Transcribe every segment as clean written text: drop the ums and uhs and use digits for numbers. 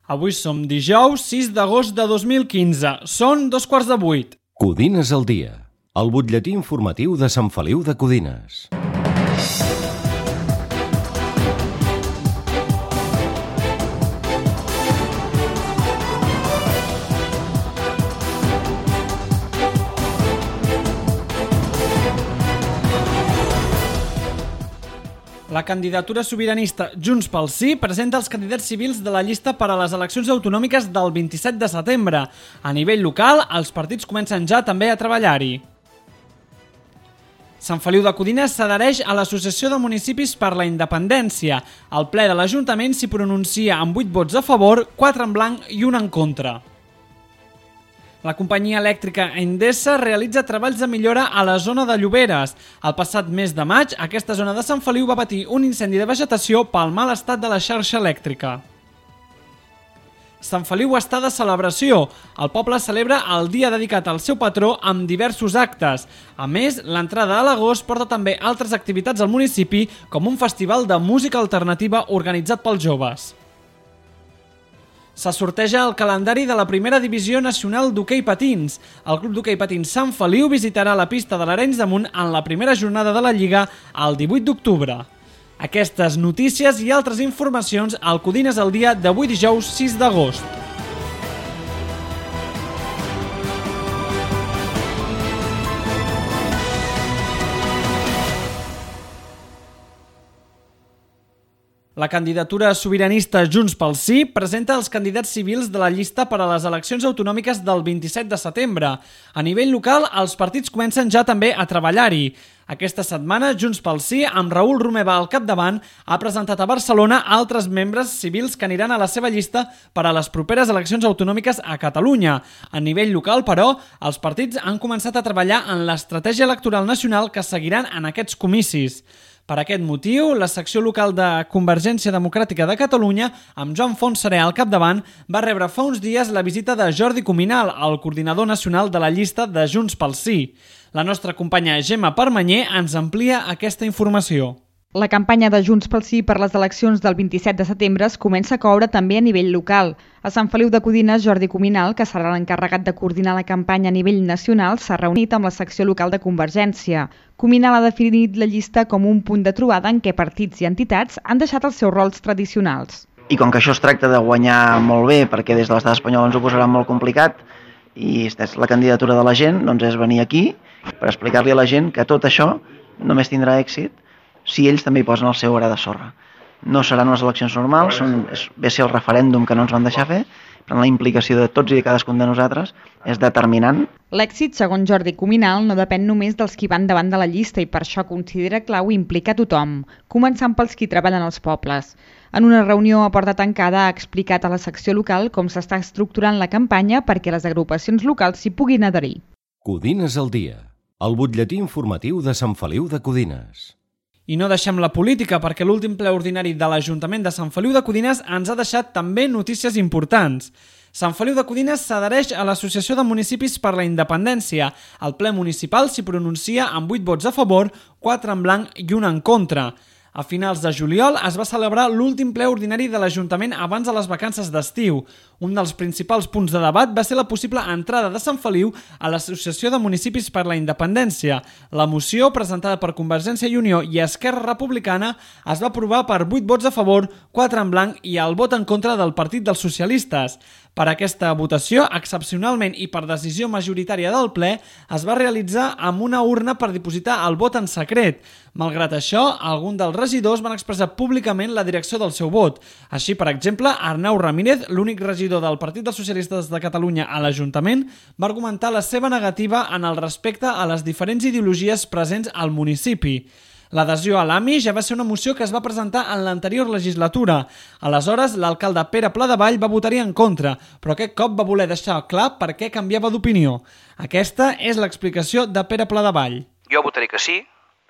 Avui som dijous 6 d'agost de 2015. Són 7:15. Codines al dia, el butlletí informatiu de Sant Feliu de Codines. La candidatura sobiranista Junts pel Sí presenta els candidats civils de la llista per a les eleccions autonòmiques del 27 de setembre. A nivell local, els partits comencen ja també a treballar-hi. Sant Feliu de Codines s'adhereix a l'Associació de Municipis per la Independència. El ple de l'Ajuntament s'hi pronuncia amb 8 vots a favor, 4 en blanc i 1 en contra. La companyia elèctrica Endesa realitza treballs de millora a la zona de Lloberes. El passat mes de maig, aquesta zona de Sant Feliu va patir un incendi de vegetació pel mal estat de la xarxa elèctrica. Sant Feliu està de celebració. El poble celebra el dia dedicat al seu patró amb diversos actes. A més, l'entrada a l'agost porta també altres activitats al municipi, com un festival de música alternativa organitzat pels joves. Se sorteja el calendari de la primera divisió nacional d'hoquei patins. El club d'hoquei patins Sant Feliu visitarà la pista de l'Arenys de Munt en la primera jornada de la Lliga el 18 d'octubre. Aquestes notícies i altres informacions al Codines al dia d'avui dijous 6 d'agost. La candidatura sobiranista Junts pel Sí presenta els candidats civils de la llista per a les eleccions autonòmiques del 27 de setembre. A nivell local, els partits comencen ja també a treballar-hi. Aquesta setmana, Junts pel Sí, amb Raül Romeva al capdavant, ha presentat a Barcelona altres membres civils que aniran a la seva llista per a les properes eleccions autonòmiques a Catalunya. A nivell local, però, els partits han començat a treballar en l'estratègia electoral nacional que seguiran en aquests comicis. Per aquest motiu, la secció local de Convergència Democràtica de Catalunya, amb Joan Fontserè al capdavant, va rebre fa uns dies la visita de Jordi Cuminal, el coordinador nacional de la llista de Junts pel Sí. La nostra companya Gemma Permanyer ens amplia aquesta informació. La campanya de Junts pel Sí per les eleccions del 27 de setembre es comença a coure també a nivell local. A Sant Feliu de Codines, Jordi Cuminal, que serà l'encarregat de coordinar la campanya a nivell nacional, s'ha reunit amb la secció local de Convergència. Cuminal ha definit la llista com un punt de trobada en què partits i entitats han deixat els seus rols tradicionals. I com que això es tracta de guanyar molt bé, perquè des de l'estat espanyol ens ho posarà molt complicat, i és la candidatura de la gent, doncs és venir aquí per explicar-li a la gent que tot això només tindrà èxit si ells també hi posen el seu gra de sorra. No seran unes eleccions normals, ve a ser el referèndum que no ens van deixar fer, però la implicació de tots i de cadascun de nosaltres és determinant. L'èxit, segons Jordi Cuminal, no depèn només dels qui van davant de la llista i per això considera clau implicar tothom, començant pels qui treballen als pobles. En una reunió a porta tancada ha explicat a la secció local com s'està estructurant la campanya perquè les agrupacions locals s'hi puguin adherir. Codines al dia, el butlletí informatiu de Sant Feliu de Codines. I no deixem la política perquè l'últim ple ordinari de l'Ajuntament de Sant Feliu de Codines ens ha deixat també notícies importants. Sant Feliu de Codines s'adhereix a l'Associació de Municipis per la Independència. El ple municipal s'hi pronuncia amb 8 vots a favor, 4 en blanc i 1 en contra. A finals de juliol es va celebrar l'últim ple ordinari de l'Ajuntament abans de les vacances d'estiu. Un dels principals punts de debat va ser la possible entrada de Sant Feliu a l'Associació de Municipis per la Independència. La moció, presentada per Convergència i Unió i Esquerra Republicana, es va aprovar per 8 vots a favor, 4 en blanc i el vot en contra del Partit dels Socialistes. Per aquesta votació, excepcionalment i per decisió majoritària del ple, es va realitzar amb una urna per dipositar el vot en secret. Malgrat això, alguns dels regidors van expressar públicament la direcció del seu vot. Així, per exemple, Arnau Ramírez, l'únic regidor del Partit dels Socialistes de Catalunya a l'Ajuntament, va argumentar la seva negativa en el respecte a les diferents ideologies presents al municipi. L'adhesió a l'AMI ja va ser una moció que es va presentar en l'anterior legislatura. Aleshores, l'alcalde Pere Pladevall va votar-hi en contra, però aquest cop va voler deixar clar per què canviava d'opinió. Aquesta és l'explicació de Pere Pladevall. Jo votaré que sí,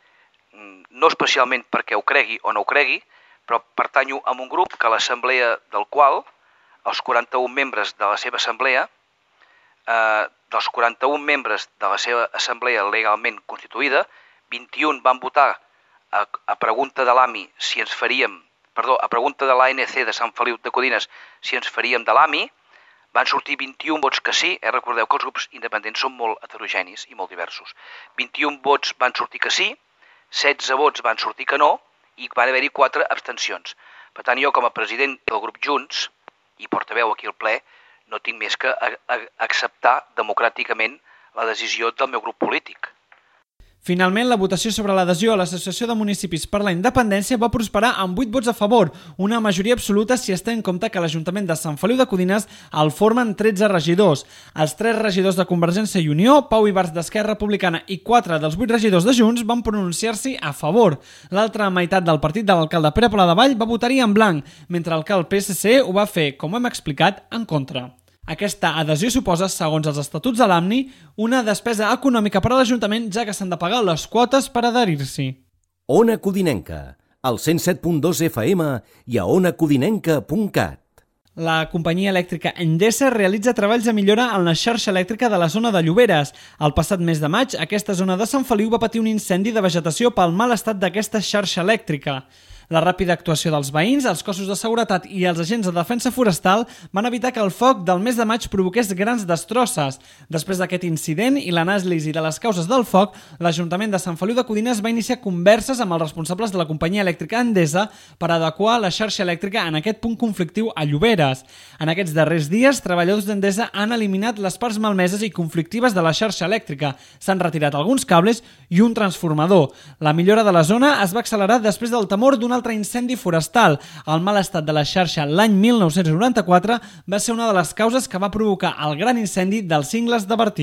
no especialment perquè ho cregui o no ho cregui, però pertanyo a un grup que l'assemblea del qual, els 41 membres de la seva assemblea, dels 41 membres de la seva assemblea legalment constituïda, 21 van votar a pregunta de l'AMI si ens faríem a pregunta de l'ANC de Sant Feliu de Codines si ens faríem de l'AMI, van sortir 21 vots que sí. Recordeu que els grups independents són molt heterogenis i molt diversos. 21 vots van sortir que sí, 16 vots van sortir que no i van haver-hi 4 abstencions. Per tant, jo com a president del grup Junts i portaveu aquí al ple, no tinc més que acceptar democràticament la decisió del meu grup polític. Finalment, la votació sobre l'adhesió a l'Associació de Municipis per la Independència va prosperar amb 8 vots a favor, una majoria absoluta si es té en compte que l'Ajuntament de Sant Feliu de Codines el formen 13 regidors. Els 3 regidors de Convergència i Unió, Pau Ibars d'Esquerra Republicana i 4 dels 8 regidors de Junts van pronunciar-s'hi a favor. L'altra meitat del partit de l'alcalde Pere Pladevall va votar-hi en blanc, mentre que el PSC ho va fer, com hem explicat, en contra. Aquesta adhesió suposa, segons els estatuts de l'AMNI, una despesa econòmica per a l'Ajuntament, ja que s'han de pagar les quotes per adherir-s'hi. Ona Codinenca, al 107.2 FM i a onacodinenca.cat. La companyia elèctrica Endesa realitza treballs de millora en la xarxa elèctrica de la zona de Lloberes. El passat mes de maig, aquesta zona de Sant Feliu va patir un incendi de vegetació pel mal estat d'aquesta xarxa elèctrica. La ràpida actuació dels veïns, els cossos de seguretat i els agents de defensa forestal van evitar que el foc del mes de maig provoqués grans destrosses. Després d'aquest incident i l'anàlisi de les causes del foc, l'Ajuntament de Sant Feliu de Codines va iniciar converses amb els responsables de la companyia elèctrica Endesa per adequar la xarxa elèctrica en aquest punt conflictiu a Lloberes. En aquests darrers dies, treballadors d'Endesa han eliminat les parts malmeses i conflictives de la xarxa elèctrica. S'han retirat alguns cables i un transformador. La millora de la zona es va accelerar després del temor d'un altre incendi forestal. El mal estat de la xarxa l'any 1994 va ser una de les causes que va provocar el gran incendi dels cingles de Bertí.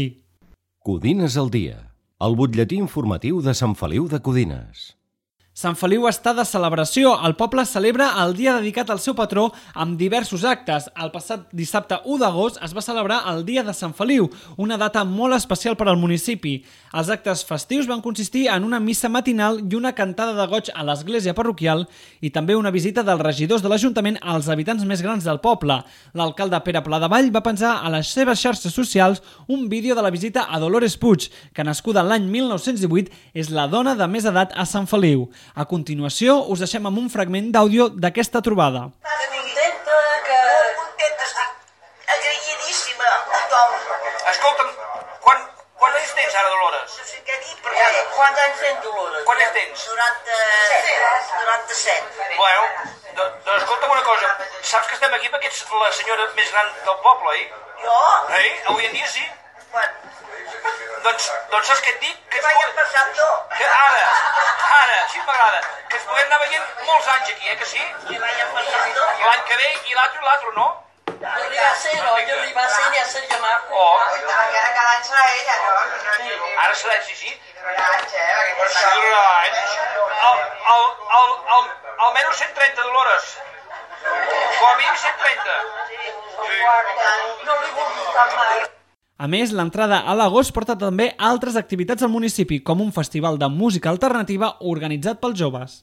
Codines al dia, el butlletí informatiu de Sant Feliu de Codines. Sant Feliu està de celebració. El poble celebra el dia dedicat al seu patró amb diversos actes. El passat dissabte 1 d'agost es va celebrar el Dia de Sant Feliu, una data molt especial per al municipi. Els actes festius van consistir en una missa matinal i una cantada de goig a l'església parroquial i també una visita dels regidors de l'Ajuntament als habitants més grans del poble. L'alcalde Pere Pladevall va penjar a les seves xarxes socials un vídeo de la visita a Dolores Puig, que nascuda l'any 1918 és la dona de més edat a Sant Feliu. A continuació, us deixem amb un fragment d'àudio d'aquesta trobada. Contenta, que... Molt contenta, estic agraïdíssima a tothom. Escolta'm, quants anys tens ara, Dolores? No sé què dir, perquè... Quants anys tens, Dolores? Quants anys tens? 97. Bueno, doncs escolta'm una cosa. Saps que estem aquí perquè ets la senyora més gran del poble, oi? Jo? Avui en dia sí. Quan? Doncs saps què et dic? Que vaya passant, no? Ara, sí m'agrada. Que ens podem anar veient molts anys aquí, que sí? Que vaya passant, no? L'any que ve i l'altre, no? Jo li va ser, no? Jo li va ser i ja seria maco. Ara cada any serà ella, no? Ara serà, sí. Cada any, Per ser almenys 130, Dolores. Com a mínim 130. No li vull votar mai. A més, l'entrada a l'agost porta també altres activitats al municipi, com un festival de música alternativa organitzat pels joves.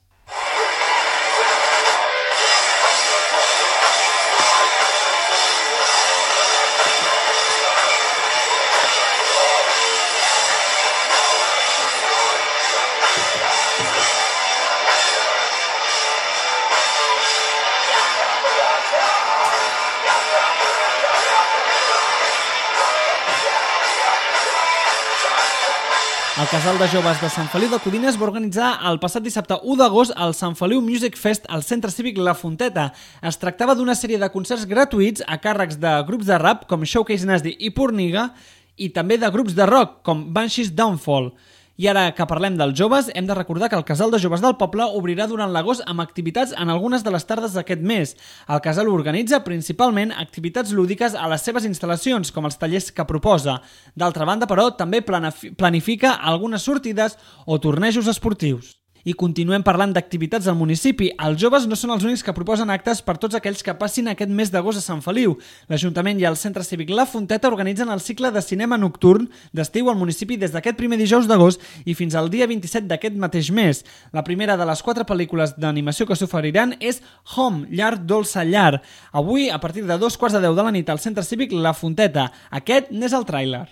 El Casal de Joves de Sant Feliu de Codines va organitzar el passat dissabte 1 d'agost el Sant Feliu Music Fest al Centre Cívic La Fonteta. Es tractava d'una sèrie de concerts gratuïts a càrrecs de grups de rap com Showcase Nasty i Porniga i també de grups de rock com Banshees Downfall. I ara que parlem dels joves, hem de recordar que el Casal de Joves del poble obrirà durant l'agost amb activitats en algunes de les tardes d'aquest mes. El casal organitza principalment activitats lúdiques a les seves instal·lacions, com els tallers que proposa. D'altra banda, però, també planifica algunes sortides o tornejos esportius. I continuem parlant d'activitats al municipi. Els joves no són els únics que proposen actes per tots aquells que passin aquest mes d'agost a Sant Feliu. L'Ajuntament i el Centre Cívic La Fonteta organitzen el cicle de cinema nocturn d'estiu al municipi des d'aquest primer dijous d'agost i fins al dia 27 d'aquest mateix mes. La primera de les 4 pel·lícules d'animació que s'oferiran és Home, Llar, Dolça, Llar. Avui, a partir de 2:15 de la nit al Centre Cívic La Fonteta. Aquest n'és el tràiler.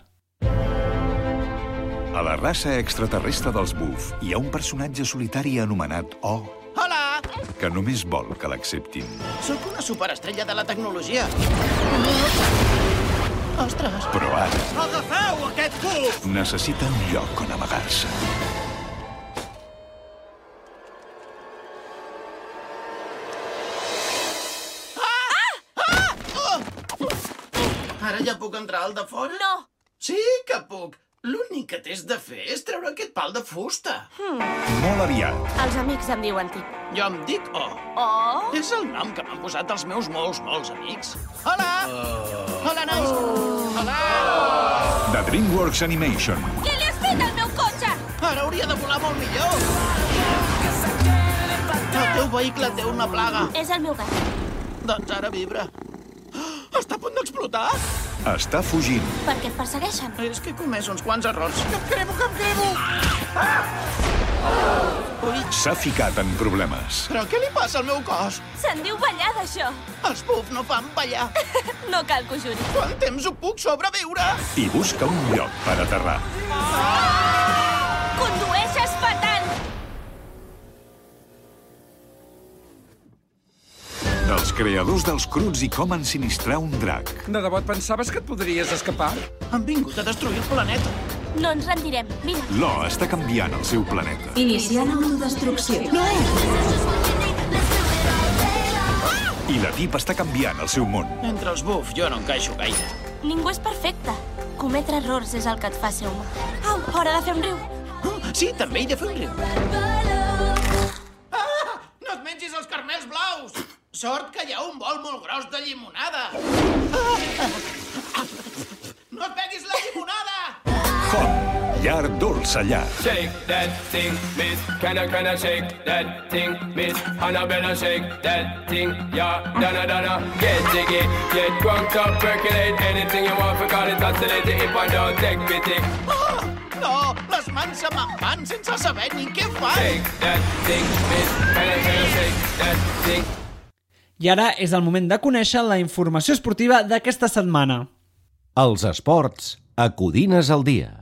A la raça extraterrestre dels Buf hi ha un personatge solitari anomenat O. Hola, que només vol que l'acceptin. Sóc una superestrella de la tecnologia. Ostres! Però ara Agafeu aquest cub! necessita un lloc on amagar-se. Ara ja puc entrar al de fora? No! Sí que puc. L'únic que t'has de fer és treure aquest pal de fusta. Molt aviat. Els amics em diuen Tip. Jo em dic O. Oh? És el nom que m'han posat els meus molts amics. Hola! Hola, nois! Hola! The DreamWorks Animation. Què li has fet al meu cotxe? Ara hauria de volar molt millor. El teu vehicle té una plaga. És el meu gat. Doncs ara vibra. Està a punt d'explotar? Està fugint. Per què et persegueixen? És que he comès uns quants errors. Que em cremo! Ui, S'ha ficat en problemes. però què li passa al meu cos? Se'n diu ballar, d'això. Els puf no fan ballar. No cal que ho juri. Quant temps ho puc sobreviure? I busca un lloc per aterrar. Condueixes fatal! Dels creadors dels Cruts i com ensinistrar un drac. De debò et pensaves que et podries escapar? Han vingut a destruir el planeta. No ens rendirem. Mira. Lo està canviant el seu planeta. Iniciant autodestrucció. No! I la Tip està canviant el seu món. Entre els buf jo no encaixo gaire. Ningú és perfecte. Cometre errors és el que et fa ser humà. Au, hora de fer un riu. Oh, sí, també he de fer un riu. No et mengis els carmels blaus! Sort que hi ha un bol molt gros de llimonada. No et beguis la llimonada! Hot, llar dolça llar. Shake that thing, miss. Can I shake that thing, miss? Annabella, shake that thing, yeah. Donna, get jiggy, get drunk up, percolate anything you want, forgot it, oscillate it if I don't take pity. No, les mans se me'n van sense saber ni què fan. Shake that thing, miss. Can I shake that thing? I ara és el moment de conèixer la informació esportiva d'aquesta setmana. Els esports a Codines al dia.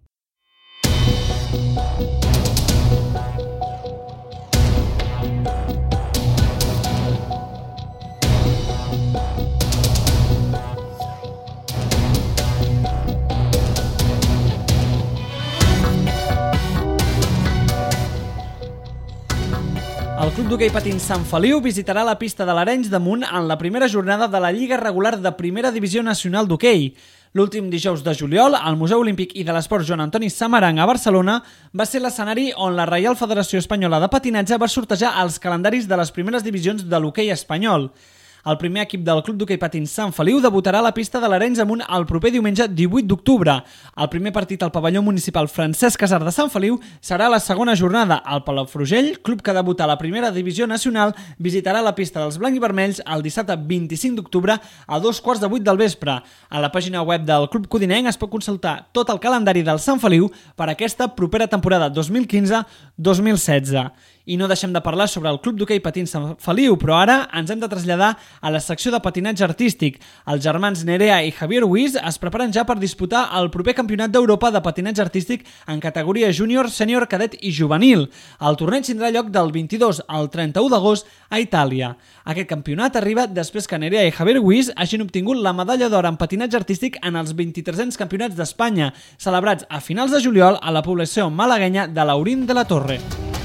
El Club d'Hoquei Patins Sant Feliu visitarà la pista de l'Arenys de Munt en la primera jornada de la Lliga Regular de Primera Divisió Nacional d'Hoquei. L'últim dijous de juliol, al Museu Olímpic i de l'Esport Joan Antoni Samaranch a Barcelona va ser l'escenari on la Reial Federació Espanyola de Patinatge va sortejar els calendaris de les primeres divisions de l'hoquei espanyol. El primer equip del Club d'Hoquei Patins Sant Feliu debutarà a la pista de l'Arenys de Munt el proper diumenge 18 d'octubre. El primer partit al pavelló municipal Francesc Casar de Sant Feliu serà la segona jornada. El Palafrugell, club que debuta a la primera divisió nacional, visitarà la pista dels blancs i vermells el dissabte 25 d'octubre a 2:15 del vespre. A la pàgina web del Club Codinenc es pot consultar tot el calendari del Sant Feliu per a aquesta propera temporada 2015-2016. I no deixem de parlar sobre el Club d'Hoquei Patins Sant Feliu, però ara ens hem de traslladar a la secció de patinatge artístic. Els germans Nerea i Javier Huiz es preparen ja per disputar el proper Campionat d'Europa de patinatge artístic en categoria júnior, sènior, cadet i juvenil. El torneig tindrà lloc del 22 al 31 d'agost a Itàlia. Aquest campionat arriba després que Nerea i Javier Huiz hagin obtingut la medalla d'or en patinatge artístic en els 2300 campionats d'Espanya, celebrats a finals de juliol a la població malaguenya de Laurín de la Torre.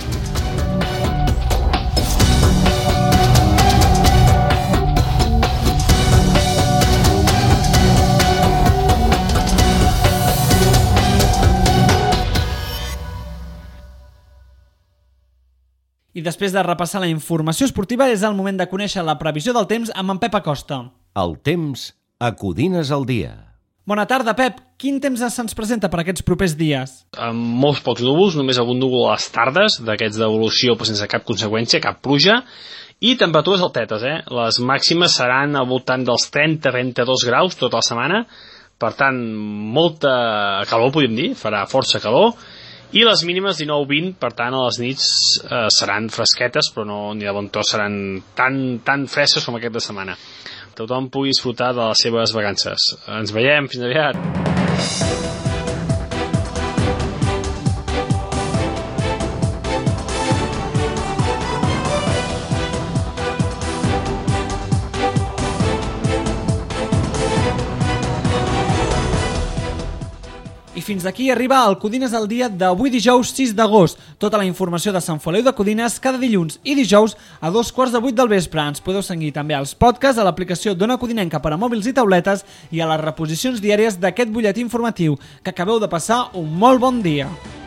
I després de repassar la informació esportiva és el moment de conèixer la previsió del temps amb en Pep Acosta. El temps a Codines al dia. Bona tarda, Pep. Quin temps se'ns presenta per aquests propers dies? Amb molts pocs núvols, només algun núvol a les tardes, d'aquests d'evolució però sense cap conseqüència, cap pluja, i temperatures altetes, Les màximes seran al voltant dels 30-32 graus tota la setmana, per tant, molta calor, podríem dir, farà força calor, i les mínimes 19-20, per tant a les nits seran fresquetes, però no ni de bon tros seran tan fresques com aquesta setmana. Tothom pugui disfrutar de les seves vacances. Ens veiem, fins aviat! fins aquí arriba el Codines al dia d'avui dijous 6 d'agost. Tota la informació de Sant Feliu de Codines cada dilluns i dijous a 7:45 del vespre. Ens podeu seguir també als podcasts, a l'aplicació d'Ona Codinenca per a mòbils i tauletes i a les reposicions diàries d'aquest butlletí informatiu. Que acabeu de passar un molt bon dia.